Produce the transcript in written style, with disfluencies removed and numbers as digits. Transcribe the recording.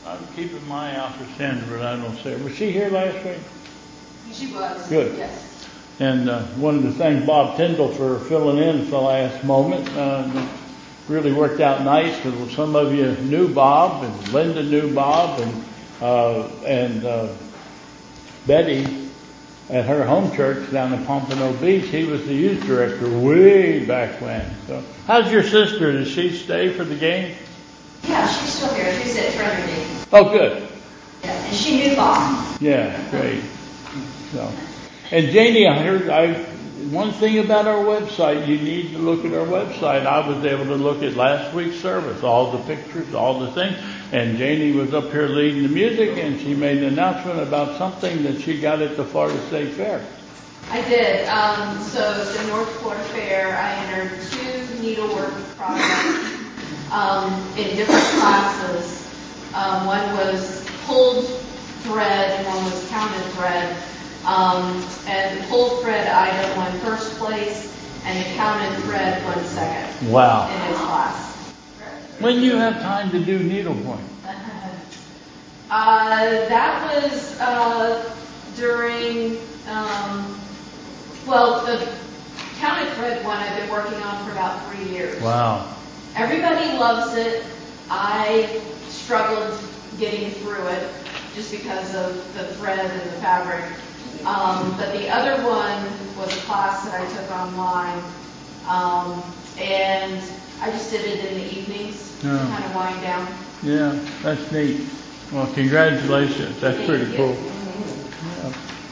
I'm keeping my eye out for Sandra, but I don't see her. Was she here last week? She was. Good. Yes. And wanted to thank Bob Tyndall for filling in at the last moment. It really worked out nice because some of you knew Bob, and Linda knew Bob, and Betty at her home church down in Pompano Beach. He was the youth director way back when. So, how's your sister? Does she stay for the game? Yeah, she's still here. She's at Trinity. Oh, good. Yeah, and she knew Bob. Yeah, great. So, and Janie, I heard one thing about our website. You need to look at our website. I was able to look at last week's service, all the pictures, all the things. And Janie was up here leading the music, and she made an announcement about something that she got at the Florida State Fair. I did. So the North Florida Fair, I entered 2 needlework projects in different classes. One was pulled thread and one was counted thread. And the pulled thread item won first place, and the counted thread won second. Wow. In his class. When you have time to do needlepoint? That was during, the counted thread one I've been working on for about 3 years. Wow. Everybody loves it. I struggled getting through it just because of the thread and the fabric. But the other one was a class that I took online. And I just did it in the evenings to kind of wind down. Yeah, that's neat. Well, congratulations. That's pretty cool. Yeah.